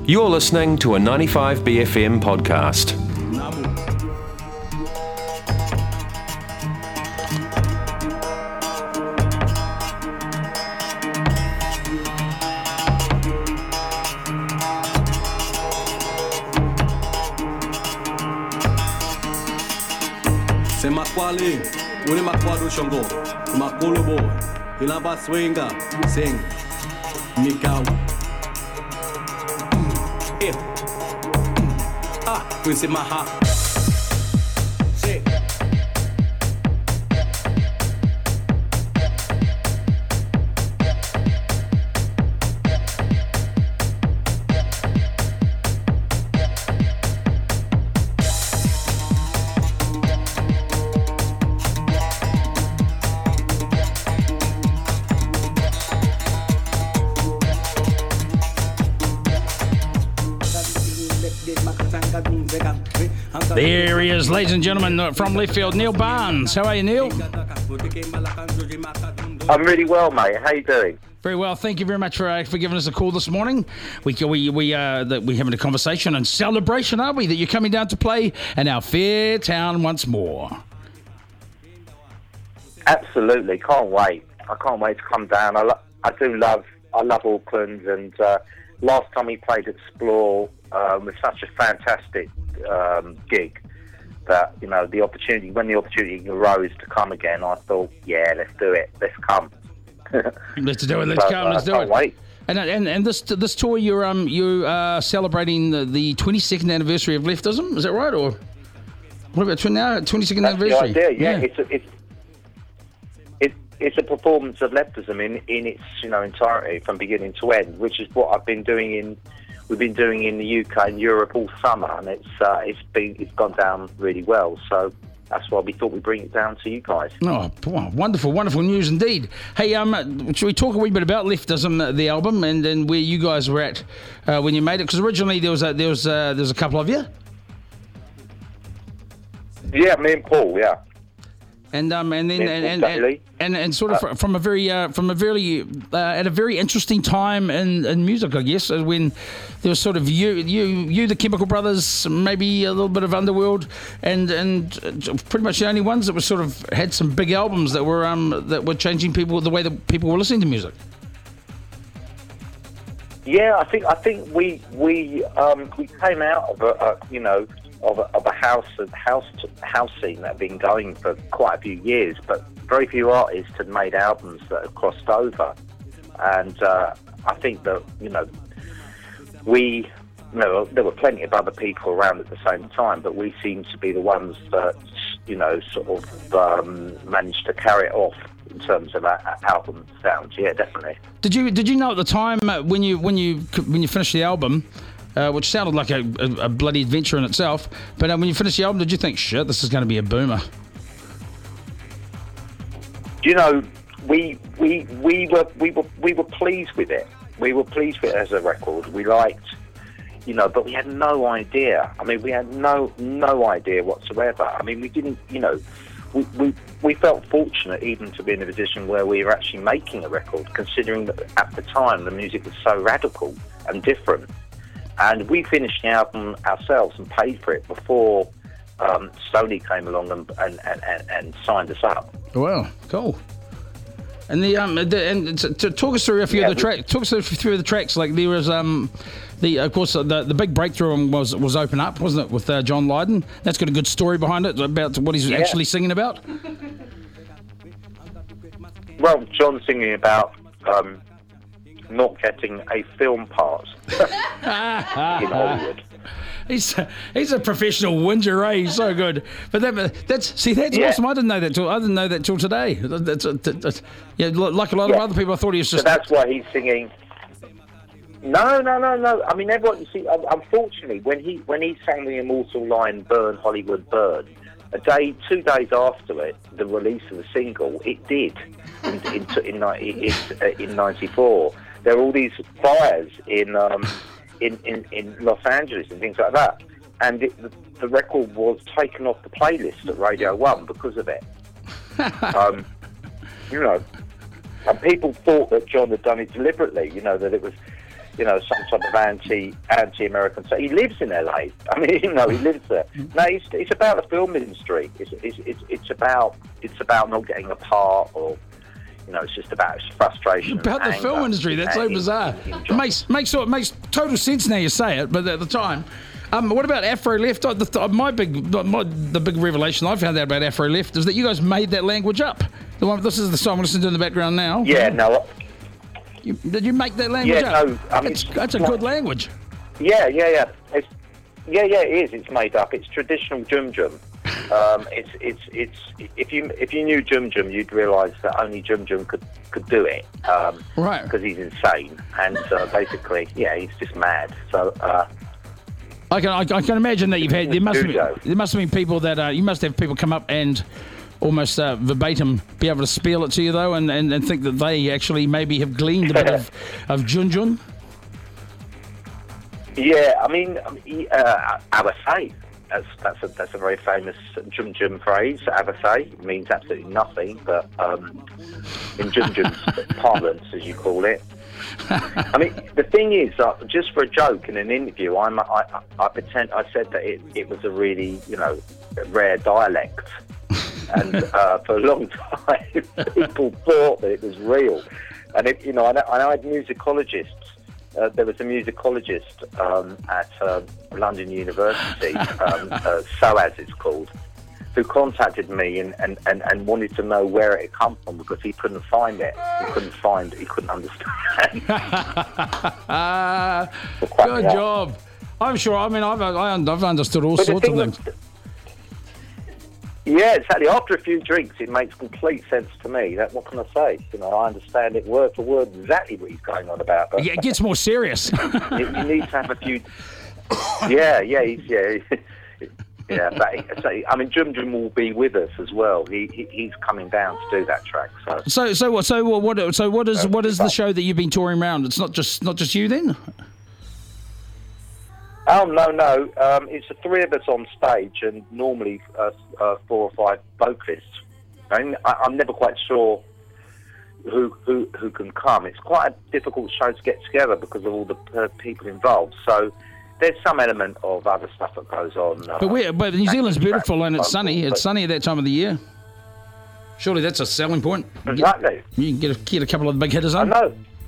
You're listening to a 95BFM podcast. Se makwali, uni makwadu shongo, makulubo, hilaba swinga, sing, mikau. Quincy Maha. There he is, ladies and gentlemen, from left field, Neil Barnes. How are you, Neil? I'm really well, mate. How you doing? Very well. Thank you very much for giving us a call this morning. We're having a conversation and celebration, aren't we? That you're coming down to play in our fair town once more. Absolutely, can't wait. I can't wait to come down. I love Auckland, and last time we played Explore was such a fantastic gig that, you know, when the opportunity arose to come again, I thought, yeah, let's do it. Let's come. Let's do it. Let's come. Let's do it. Wait. And this tour, you're celebrating the 22nd anniversary of Leftism. Is that right? Or what about now? 22nd anniversary. The idea, yeah. It's a performance of Leftism in its entirety from beginning to end, which is what We've been doing in the UK and Europe all summer, and it's gone down really well. So that's why we thought we'd bring it down to you guys. Oh, wonderful news indeed. Hey, should we talk a wee bit about Leftism, the album, and where you guys were at when you made it? Because originally there was a couple of you. Yeah, me and Paul. Yeah. And sort of from a very at a very interesting time in music, I guess, when there was sort of you the Chemical Brothers, maybe a little bit of Underworld, and pretty much the only ones that were sort of had some big albums that were changing the way that people were listening to music. Yeah, I think we came out of a house scene that had been going for quite a few years, but very few artists had made albums that had crossed over. And I think that there were plenty of other people around at the same time, but we seemed to be the ones that managed to carry it off in terms of our album sound. Yeah, definitely. Did you know at the time when you finished the album? Which sounded like a bloody adventure in itself. But when you finished the album, did you think, shit, this is going to be a boomer? We were pleased with it. We were pleased with it as a record. We liked, but we had no idea. I mean, we had no idea whatsoever. I mean, we didn't, we felt fortunate even to be in a position where we were actually making a record, considering that at the time the music was so radical and different. And we finished the album ourselves and paid for it before Sony came along and signed us up. Well, cool. And to talk us through a few of the tracks. Talk us through the tracks. Like there was of course the big breakthrough was Open Up, wasn't it, with John Lydon? That's got a good story behind it about what he's actually singing about. Well, John's singing about not getting a film part in Hollywood. He's a professional whinger, eh? He's so good. But that's awesome. I didn't know that till today. That's like a lot of other people, I thought he was just. So that's why he's singing. No. I mean, everyone. You see, unfortunately, when he sang the immortal line "Burn Hollywood, Burn," 2 days after the release of the single, it did in '94. There were all these fires in Los Angeles and things like that, and the record was taken off the playlist at Radio 1 because of it. And people thought that John had done it deliberately. That it was, you know, some type of anti-American. So he lives in LA. I mean, you know, he lives there. No, it's about the film industry. It's about not getting apart, or you know, it's just about frustration. About the film industry. That's so bizarre. It makes total sense now you say it, but at the time. What about Afro Left? The big revelation I found out about Afro Left is that you guys made that language up. This is the song I'm listening to in the background now. Yeah, no. Did you make that language up? No. I mean, it's a good language. Yeah. It is. It's made up. It's traditional Jum Jum. It's if you knew Jum Jum, you'd realise that only Jum Jum could do it. Right. Because he's insane, and basically, yeah, he's just mad. So. I can imagine that there must have been people that you must have people come up and almost verbatim be able to spiel it to you though, and think that they actually maybe have gleaned a bit of Jun Jun. Yeah, I mean, Avasay. That's a very famous Jum Jum phrase. Avasay means absolutely nothing, but in Jum Jum's parlance, as you call it. I mean, the thing is, just for a joke in an interview, I said that it was a really, you know, rare dialect, and for a long time people thought that it was real, and you know, I had musicologists. There was a musicologist at London University, SOAS it's called, who contacted me and wanted to know where it had come from because he couldn't find it. He couldn't understand. Good job. I'm sure. I mean, I've understood all sorts of things. Yeah, exactly. After a few drinks, it makes complete sense to me. What can I say? You know, I understand it word for word exactly what he's going on about. But yeah, it gets more serious. you need to have a few. Yeah. Yeah, but I mean, Jum Jum will be with us as well. He's coming down to do that track. So what is the show that you've been touring around? It's not just you then. Oh no! It's the three of us on stage, and normally 4 or 5 vocalists. I mean, I'm never quite sure who can come. It's quite a difficult show to get together because of all the people involved. So. There's some element of other stuff that goes on. But New Zealand's beautiful and it's sunny. It's sunny at that time of the year. Surely that's a selling point. Exactly. You can get a couple of the big hitters on.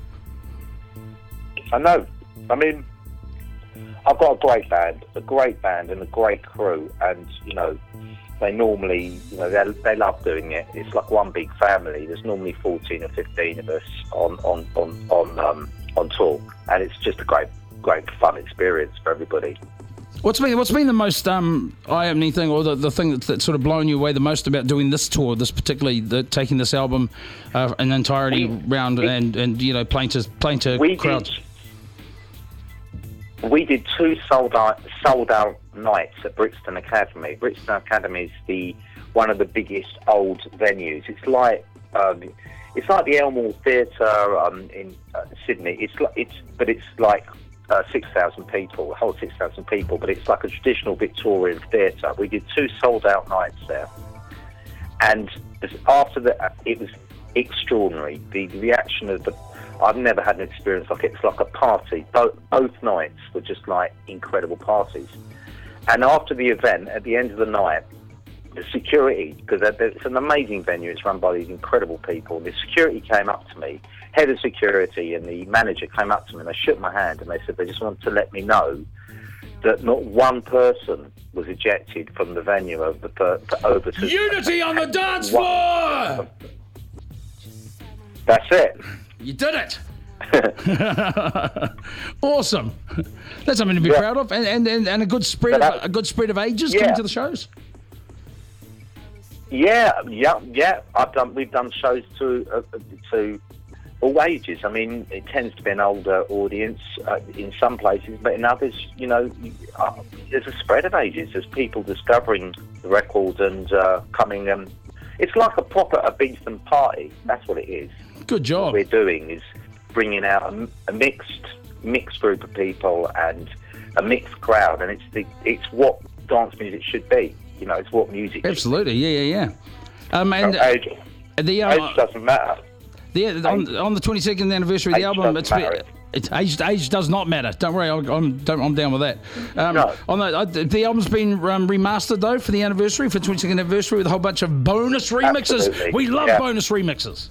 I know. I mean, I've got a great band and a great crew, and you know, they normally, you know, they love doing it. It's like one big family. There's normally 14 or 15 of us on tour, and it's just a great fun experience for everybody. What's been the most eye-opening thing, or the thing that's sort of blown you away the most about doing this tour, taking this album in entirety round and you know playing to crowds? We did 2 sold out nights at Brixton Academy. Brixton Academy is one of the biggest old venues. It's like the Elmore Theatre in Sydney. It's like 6,000 people, the whole 6,000 people, but it's like a traditional Victorian theatre. We did 2 sold-out nights there, and after that, it was extraordinary. The reaction of I've never had an experience like it. It's like a party. Both nights were just like incredible parties. And after the event, at the end of the night, the security, because it's an amazing venue, it's run by these incredible people, the security came up to me, head of security and the manager came up to me and they shook my hand and they said they just wanted to let me know that not one person was ejected from the venue over to Unity on the dance floor! That's it. You did it! Awesome. That's something to be proud of, and a good spread of ages coming to the shows. Yeah. We've done shows to all ages. I mean, it tends to be an older audience in some places, but in others, you know, there's a spread of ages. There's people discovering the record and coming. It's like a Beeston party. That's what it is. Good job. What we're doing is bringing out a mixed group of people and a mixed crowd, and it's what dance music should be. You know, it's what music. Absolutely, yeah. Age doesn't matter. On the 22nd anniversary of the album, Age does not matter. Don't worry, I'm down with that. No. The album's been remastered though for the anniversary, for 22nd anniversary, with a whole bunch of bonus remixes. Absolutely. We love bonus remixes.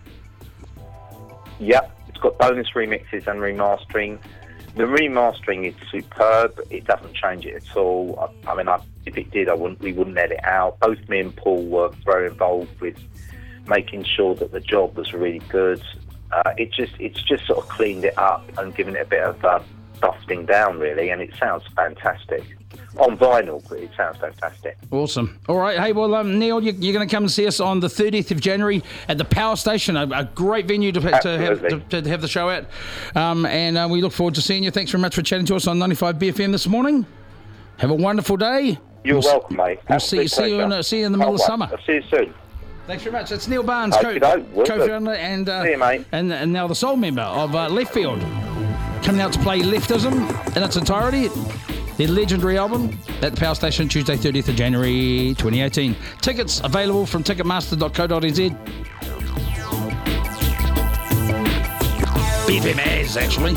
Yep, it's got bonus remixes and remastering. The remastering is superb. It doesn't change it at all. I mean, if it did, we wouldn't let it out. Both me and Paul were very involved with making sure that the job was really good. It's just sort of cleaned it up and given it a bit of dusting down, really, and it sounds fantastic. On vinyl, but it sounds fantastic. Awesome. All right. Hey, well, Neil, you're going to come and see us on the 30th of January at the Power Station, a great venue to have the show at. And we look forward to seeing you. Thanks very much for chatting to us on 95 BFM this morning. Have a wonderful day. You're welcome, mate. We'll see you in the middle of summer. I'll see you soon. Thanks very much. It's Neil Barnes, co-founder and see you, mate. And now the sole member of Left Field, coming out to play Leftism in its entirety. Their legendary album at the Power Station, Tuesday, 30th of January 2018. Tickets available from ticketmaster.co.nz. BFMAs, actually.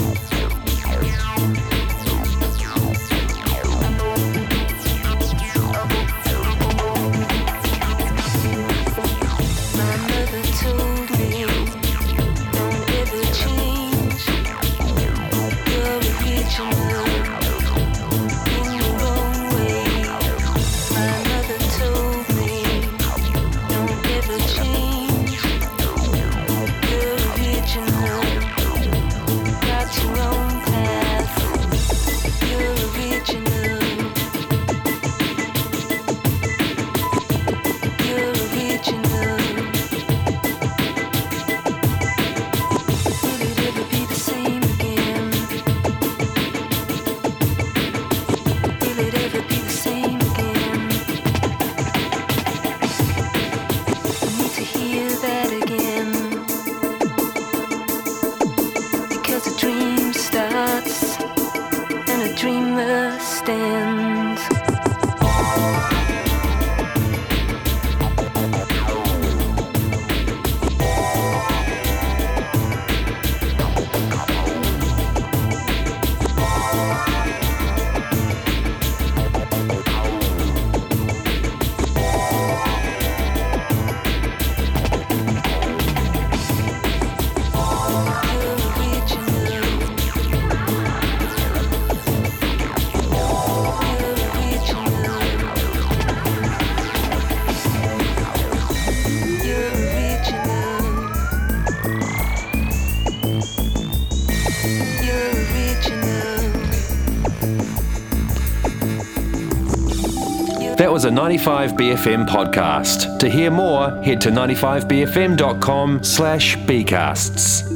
That was a 95BFM podcast. To hear more, head to 95bfm.com/bcasts.